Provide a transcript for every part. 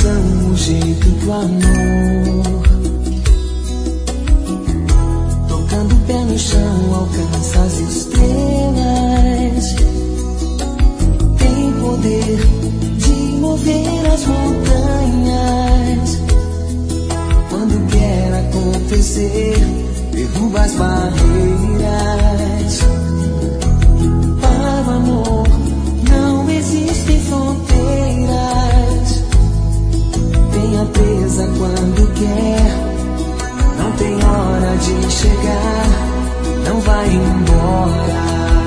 atenção o jeito do amor. Tocando o pé no chão, alcança as estrelas. Tem poder de mover as montanhas. Quando quer acontecer, derruba as barreiras. Para o amor não existem fronteiras. Tenha presa quando quer. Não tem hora de chegar. Não vai embora.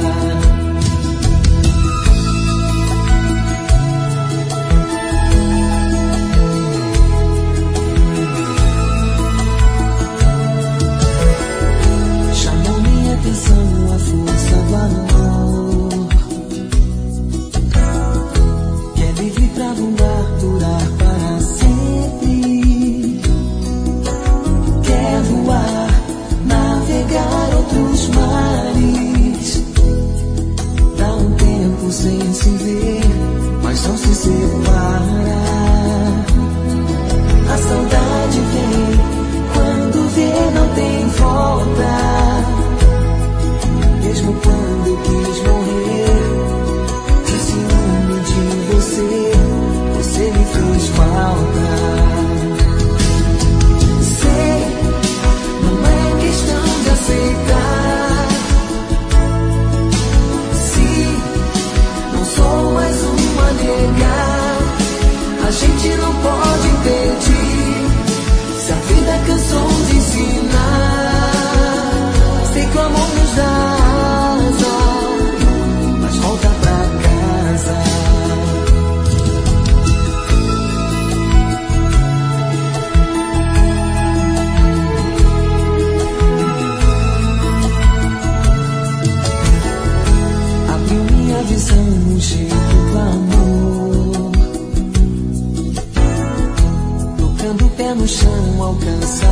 Atenção, a força do amor. Quer viver pra durar para sempre. Quer voar, navegar outros mares. Dá um tempo sem se ver, mas não se separa. A saudade vem quando vê, não tem volta. Mesmo quando quis morrer, de ciúme de você, você me fez falta. Sei, não é questão de aceitar. Se não sou mais um a negar, a gente não pode impedir. Se a vida cansou de ensinar, sei que o amor nos dá. O jeito do amor. Tocando o pé no chão, alcança